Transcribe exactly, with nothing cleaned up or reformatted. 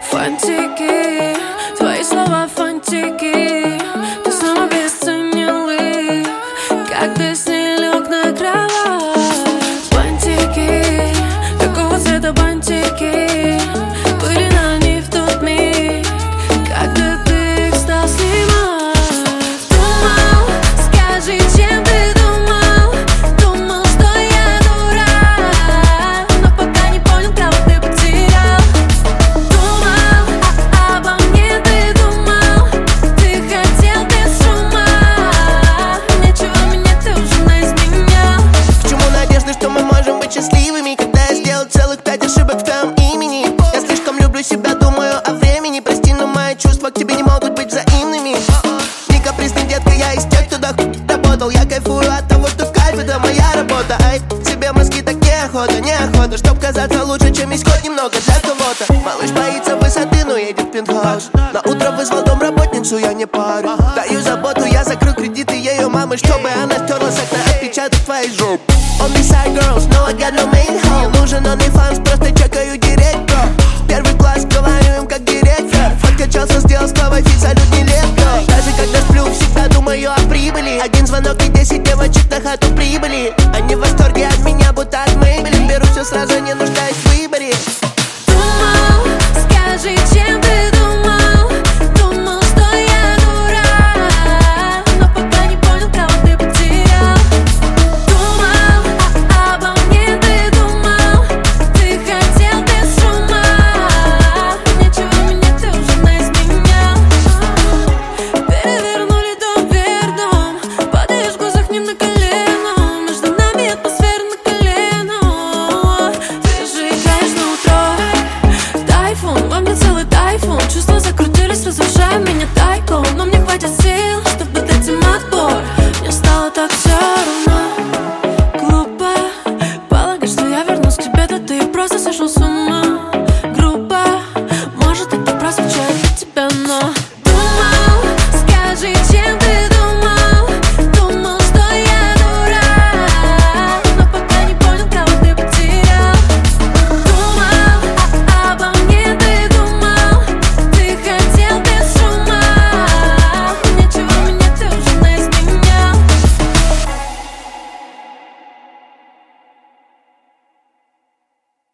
Фантики, твои слова фантики. Ты снова обесценил их, как песни лег на кровать. Бантики, какого цвета бантики были на них в тот миг, когда ты их стал снимать. Думал, скажи, чем ты думал? Думал, что я дурак, но пока не понял, кого ты потерял. Думал, а обо мне ты думал? Ты хотел без шума, нечего меня ты уже наизменял. Почему надежды, что мы можем быть счастливыми, когда я сделал целых пять ошибок в твоем имени? Я слишком люблю себя, думаю о времени. Прости, но мои чувства к тебе не могут быть взаимными. Не капризный детка, я из тех, кто до хуй работал. Я кайфую от того, что кайф — это моя работа. Ай, тебе мозги так неохота, неохота, чтоб казаться лучше, чем есть хоть немного для кого-то. Малыш боится высоты, но едет в пентхаус. На утро вызвал домработницу, я не парю. Даю заботу, я закрыл кредиты ее мамы, чтобы она стерла с окна отпечаток твоей жопы. Only side girls, no I got no main home. Нужен OnlyFans,